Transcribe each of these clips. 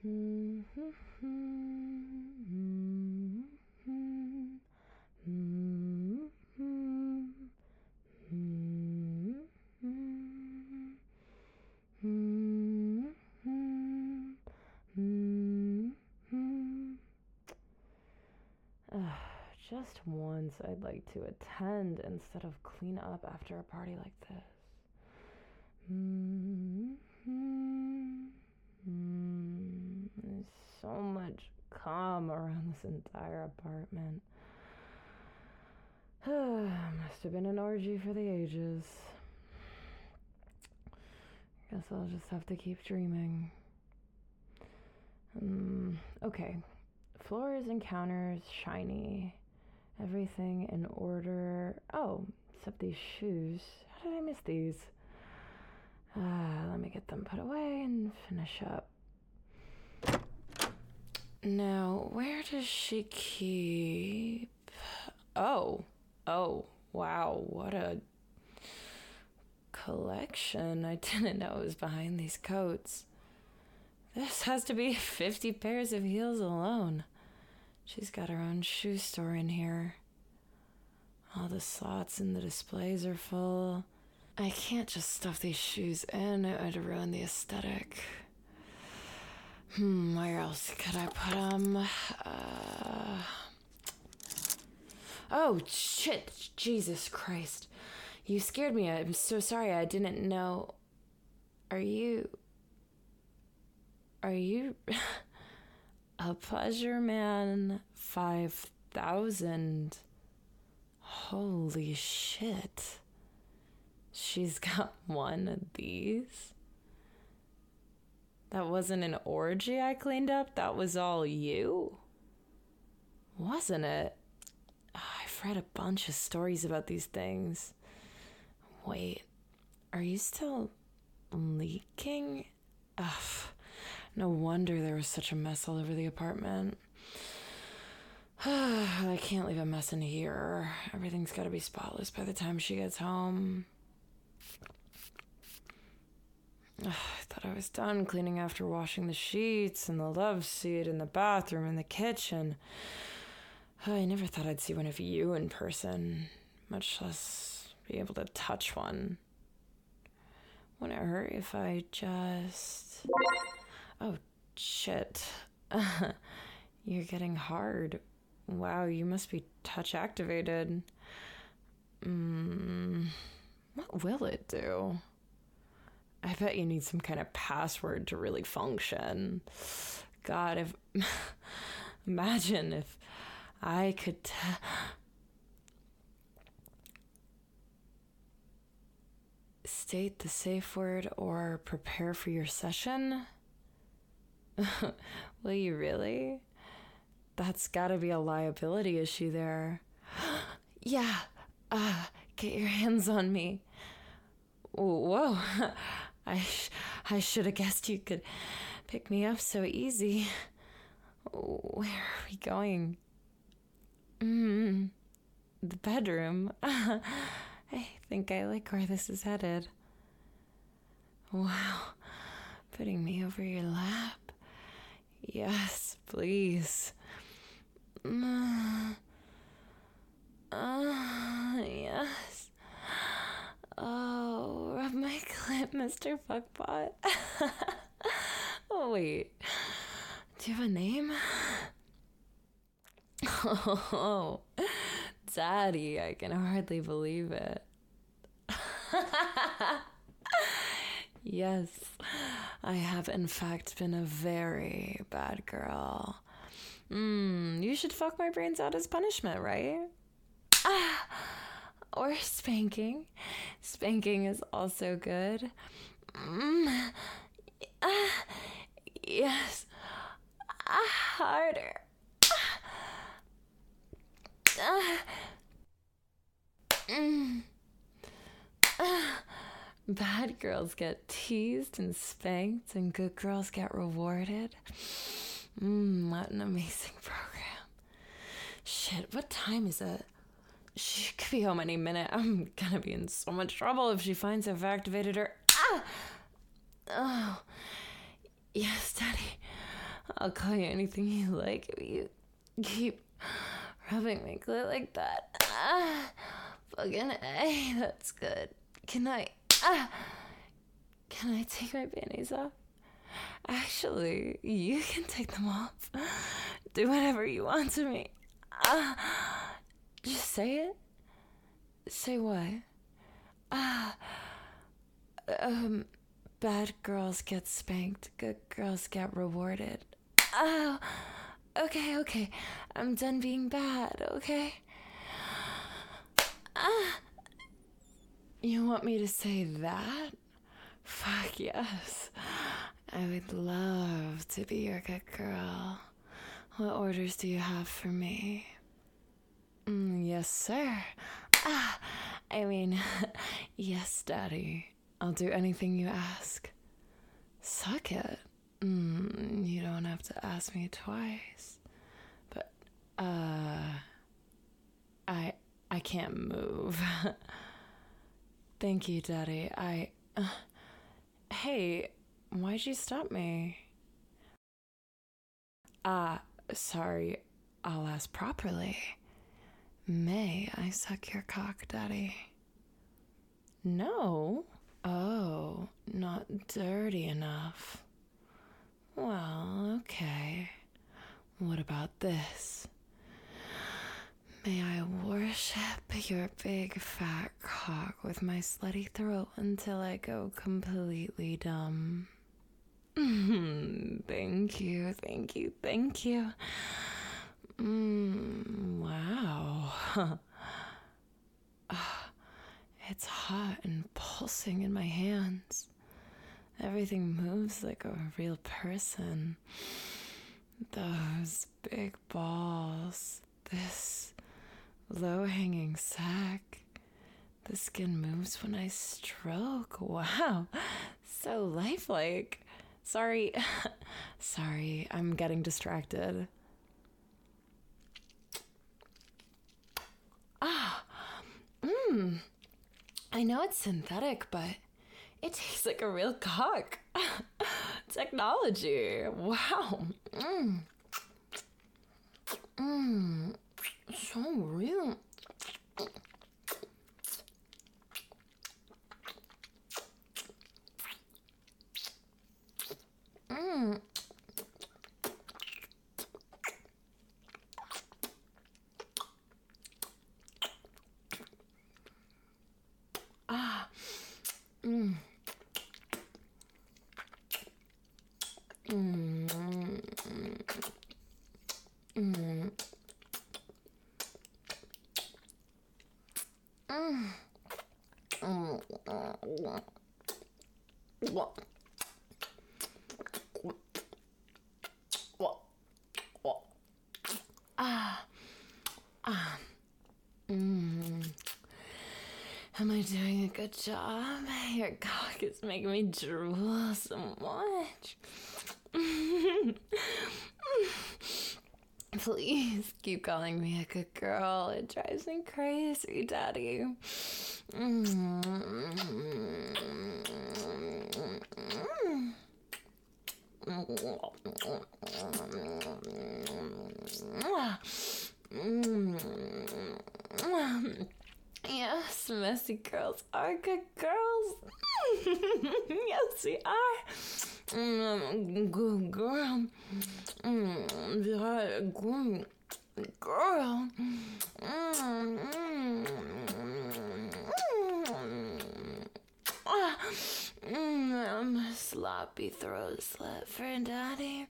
Just once I'd like to attend instead of clean up after a party like this. There's so much calm around this entire apartment. Must have been an orgy for the ages. Guess I'll just have to keep dreaming. Okay. Floors and counters shiny. Everything in order. Oh, except these shoes. How did I miss these? Let me get them put away and finish up. Now, where does she keep... Oh, wow, what a collection. I didn't know it was behind these coats. This has to be 50 pairs of heels alone. She's got her own shoe store in here. All the slots in the displays are full. I can't just stuff these shoes in. It would ruin the aesthetic. Where else could I put them? Oh, shit. Jesus Christ. You scared me. I'm so sorry. I didn't know. Are you a Pleasure Man 5000? Holy shit. She's got one of these? That wasn't an orgy I cleaned up? That was all you? Wasn't it? I've read a bunch of stories about these things. Wait, are you still leaking? Ugh, no wonder there was such a mess all over the apartment. I can't leave a mess in here. Everything's got to be spotless by the time she gets home. I thought I was done cleaning after washing the sheets and the love seat and the bathroom and the kitchen. I never thought I'd see one of you in person, much less be able to touch one. Wouldn't it hurt if I just... Oh, shit. You're getting hard. Wow, you must be touch activated. What will it do? I bet you need some kind of password to really function. God, imagine if I could state the safe word or prepare for your session. Will you really? That's gotta be a liability issue there. Yeah, get your hands on me. Whoa, I should have guessed you could pick me up so easy. Where are we going? The bedroom. I think I like where this is headed. Wow, putting me over your lap? Yes, please. Yes. Oh, rub my clit, Mr. Fuckbot. Oh, wait. Do you have a name? Oh, Daddy, I can hardly believe it. Yes, I have in fact been a very bad girl. You should fuck my brains out as punishment, right? Or spanking. Spanking is also good. Yes. Harder. Bad girls get teased and spanked, and good girls get rewarded. What an amazing program. Shit, what time is it? She could be home any minute. I'm gonna be in so much trouble if she finds I've activated her. Oh, yes, Daddy. I'll call you anything you like if you keep rubbing my clit like that. Fucking A, that's good. Can I take my panties off? Actually, you can take them off. Do whatever you want to me. Just say it. Say what? Bad girls get spanked, good girls get rewarded. Oh, okay. I'm done being bad, okay? You want me to say that? Fuck yes. I would love to be your good girl. What orders do you have for me? Yes, sir. Yes, Daddy. I'll do anything you ask. Suck it. You don't have to ask me twice. But, I can't move. Thank you, Daddy. Hey, why'd you stop me? Sorry. I'll ask properly. May I suck your cock, Daddy? No. Oh, not dirty enough. Well, okay. What about this? May I worship your big fat cock with my slutty throat until I go completely dumb? Thank you. Wow. It's hot and pulsing in my hands. Everything moves like a real person. Those big balls. This low-hanging sack. The skin moves when I stroke. Wow. So lifelike. Sorry, I'm getting distracted. I know it's synthetic, but it tastes like a real cock. Technology. Wow. So real. Am I doing a good job? Your cock is making me drool so much. Please keep calling me a good girl. It drives me crazy, Daddy. Yes, messy girls are good girls. Yes, we are. Good girl. Good girl. I'm a sloppy throat slut for Daddy.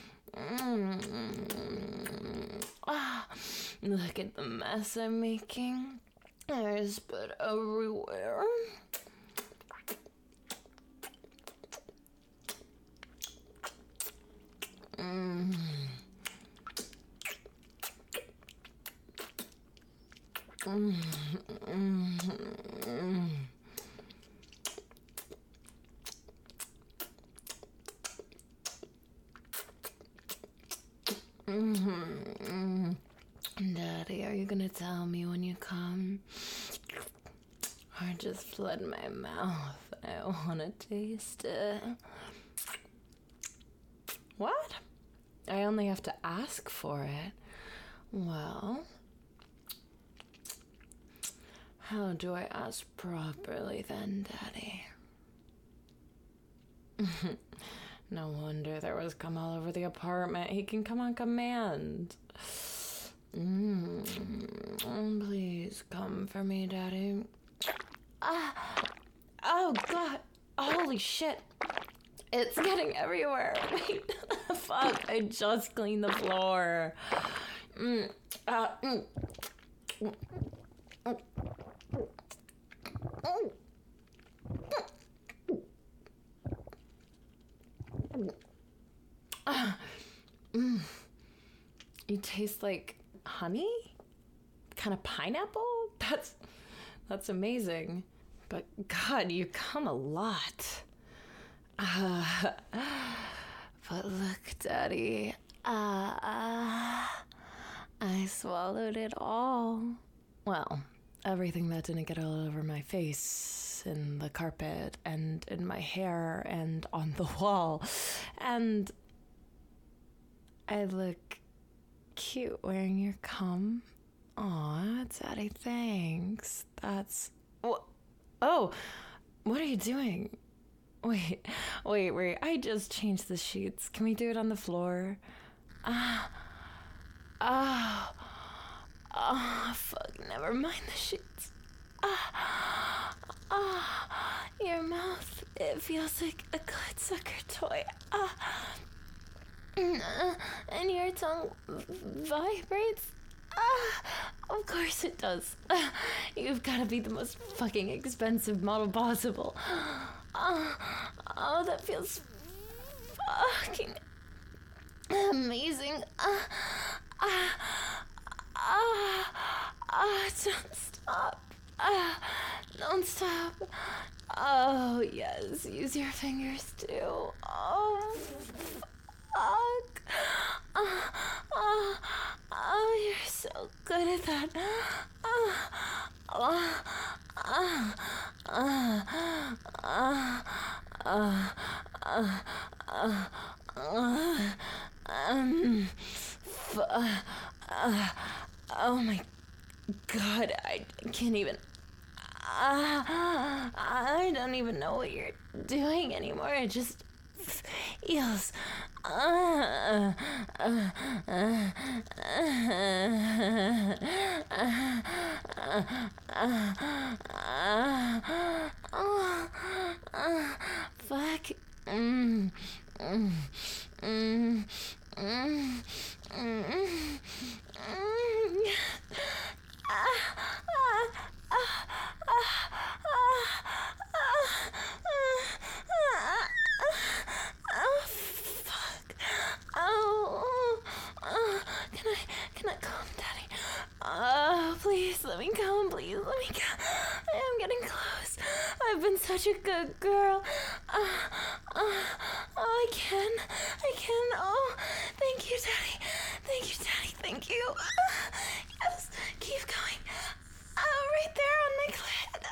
Look at the mess I'm making. There's spit everywhere. Daddy, are you gonna tell me when you come? Or just flood my mouth? I wanna taste it. What? I only have to ask for it. Well, how do I ask properly then, Daddy? No wonder there was cum all over the apartment. He can come on command. Please come for me, Daddy. Oh, God. Holy shit. It's getting everywhere. Wait. Fuck. I just cleaned the floor. You taste like honey? Kind of pineapple? That's amazing. But God, you come a lot. But look, Daddy. I swallowed it all. Well, everything that didn't get all over my face, in the carpet, and in my hair, and on the wall. And I look cute wearing your cum. Aw, Daddy, thanks. That's... Oh, what are you doing? Wait. I just changed the sheets. Can we do it on the floor? Fuck, never mind the sheets. Your mouth, it feels like a good sucker toy. And your tongue vibrates. Of course it does. You've got to be the most fucking expensive model possible. Oh, that feels fucking amazing. Don't stop. Don't stop. Oh, yes, use your fingers too. Oh, fuck. Oh, you're so good at that. Oh my God, I can't even. I don't even know what you're doing anymore. It just feels. Fuck. Can I come, Daddy? Please, let me come, please, let me come. I am getting close. I've been such a good girl. I can. Oh, thank you, Daddy. Thank you. Yes, keep going. Right there on my clit.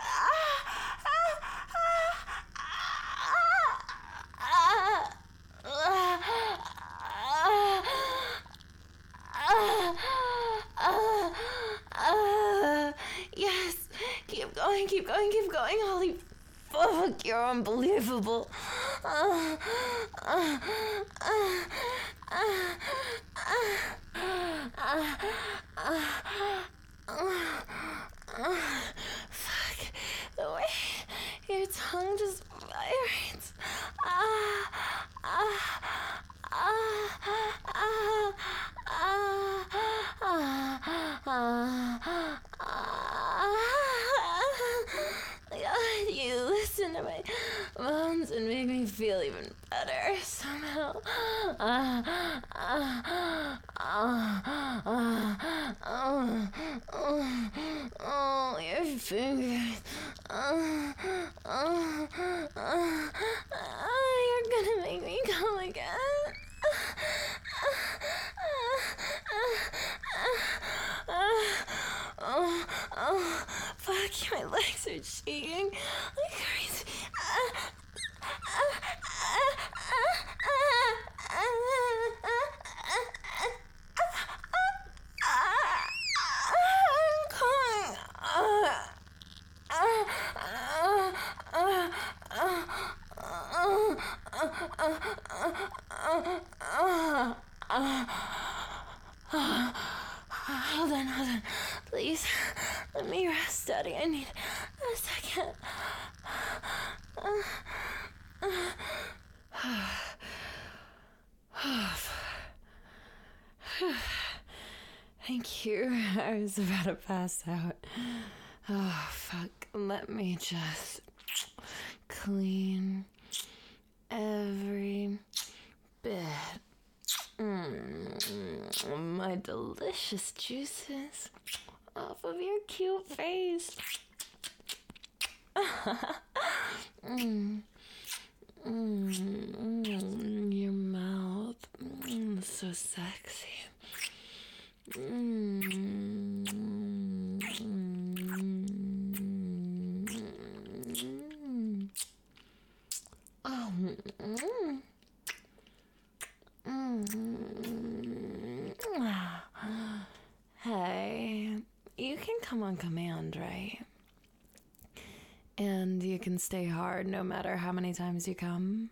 Yes, keep going. Holy fuck, you're unbelievable. Fuck, the way your tongue just vibrates. You listen to my bones and make me feel even better somehow. Your fingers. You're gonna make me come again. Fuck, my legs are shaking like crazy. Hold on. Please, let me rest, Daddy. I need a second. Thank you. I was about to pass out. Oh, fuck. Let me just clean every bit. My delicious juices off of your cute face. Your mouth, so sexy. Hey, you can come on command, right? And you can stay hard no matter how many times you come.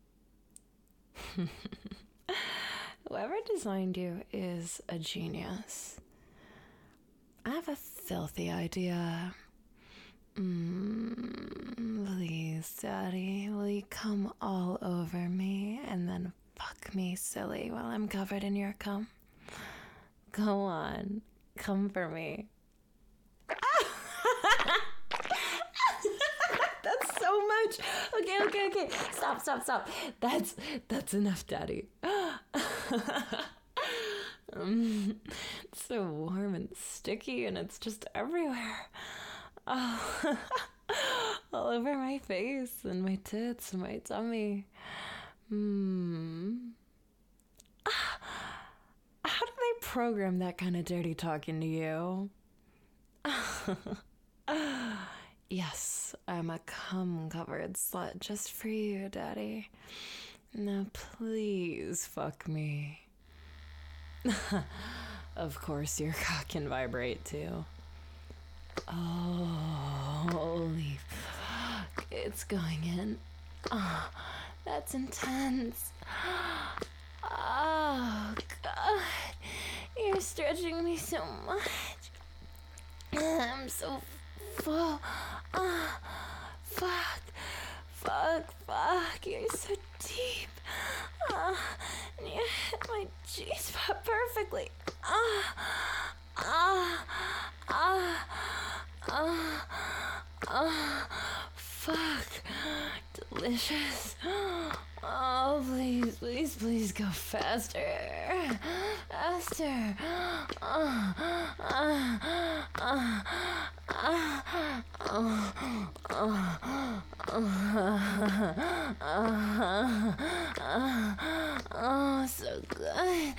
Whoever designed you is a genius. I have a filthy idea. Please, Daddy, will you come all over me and then fuck me silly while I'm covered in your cum? Go on, come for me. That's so much. Okay. Stop. That's enough, Daddy. It's so warm and sticky and it's just everywhere. Oh, all over my face and my tits and my tummy. How do they program that kind of dirty talking to you? Yes, I'm a cum-covered slut just for you, Daddy. Now please fuck me. Of course your cock can vibrate too. Oh, holy fuck, it's going in. Oh, that's intense. Oh, God, you're stretching me so much. I'm so full. Oh, fuck, you're so deep. And you hit my G-spot perfectly. Fuck. Delicious. Oh, please go faster. Oh, so good.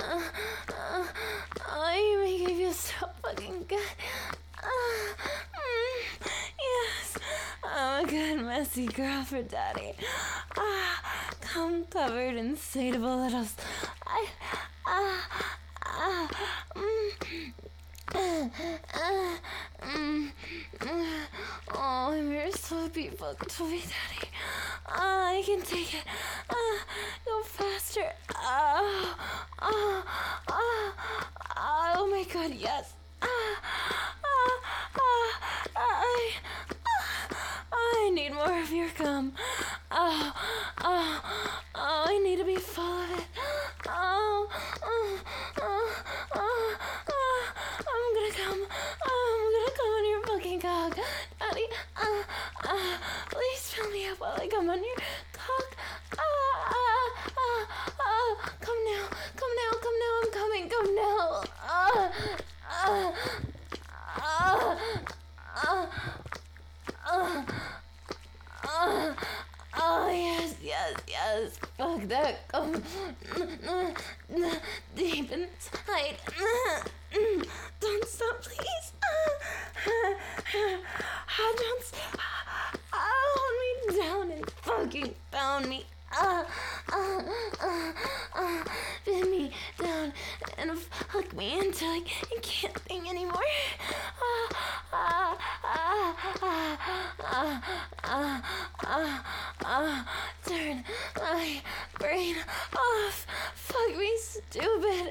Oh, you make me feel so fucking good. Yes, I'm a good messy girl for Daddy. Cum covered insatiable little. Oh, you're so beautiful, Toby Daddy. I can take it. Go faster. Oh my God, yes. I need more of your cum. I need to be full of it. I'm gonna come on your fucking cock, Daddy. Please fill me up while I come on your cock. Come now, I'm coming, come now. Oh, yes. Fuck that. Come deep inside. Don't stop, please. Don't stop. Hold me down and fucking pound me. Bend me down and fuck me until I can't think anymore. Turn my brain off. fuck me, stupid.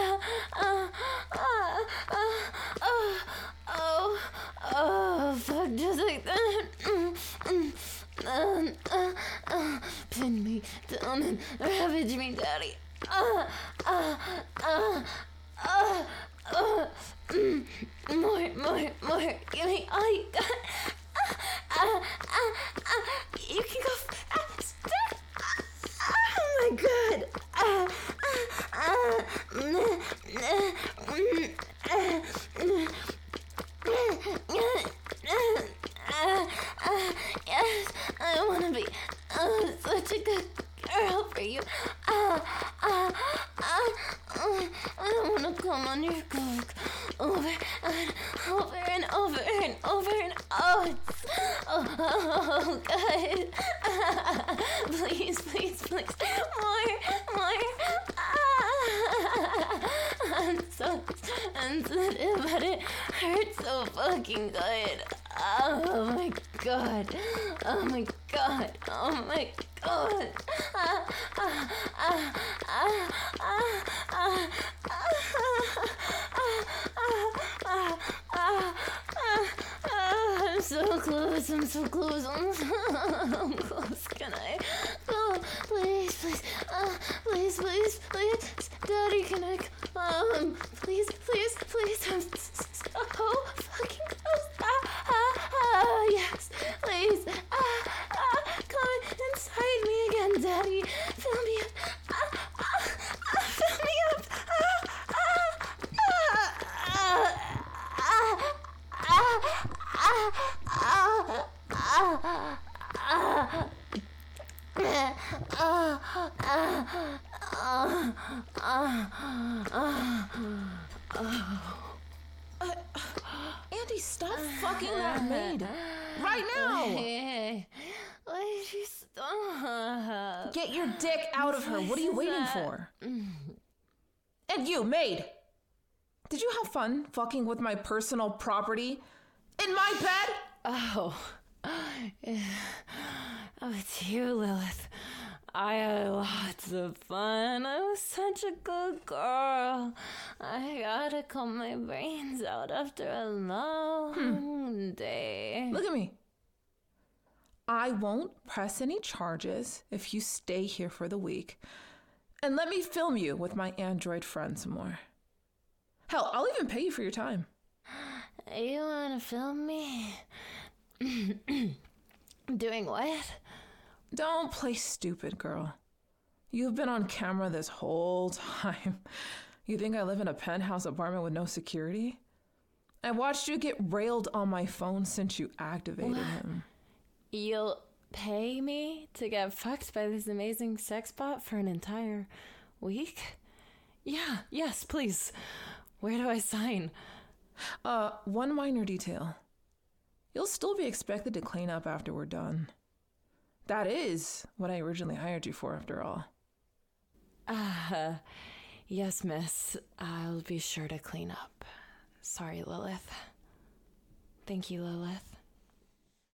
Fuck, just like that. Pin me down and ravage me, daddy. More. Give me all you got. You can go fast. Oh my god. Yes, I want to be such a good girl for you. I don't want to come on your cock over and over and over and over and oh god. Please, more. I'm so sensitive, but it hurts so fucking good. Oh my god. I'm so close. I'm so close. Can I go? Please. Daddy, can I come? Please. I'm so fucking close. Yes, please. Come inside me again, Daddy. Fill me up. Fill me up. Andy, stop fucking that maid. Right now! Why did you stop? Get your dick out of her. What are you waiting for? And you, maid! Did you have fun fucking with my personal property? In my bed? Oh, it's you, Lilith. I had lots of fun. I was such a good girl. I gotta calm my brains out after a long day. Look at me. I won't press any charges if you stay here for the week. And let me film you with my android friend some more. Hell, I'll even pay you for your time. You wanna film me? Doing what? Don't play stupid, girl. You've been on camera this whole time. You think I live in a penthouse apartment with no security? I watched you get railed on my phone since you activated him. You'll pay me to get fucked by this amazing sex bot for an entire week? Yeah, yes, please. Where do I sign? One minor detail. You'll still be expected to clean up after we're done. That is what I originally hired you for, after all. Yes, miss. I'll be sure to clean up. Sorry, Lilith. Thank you, Lilith.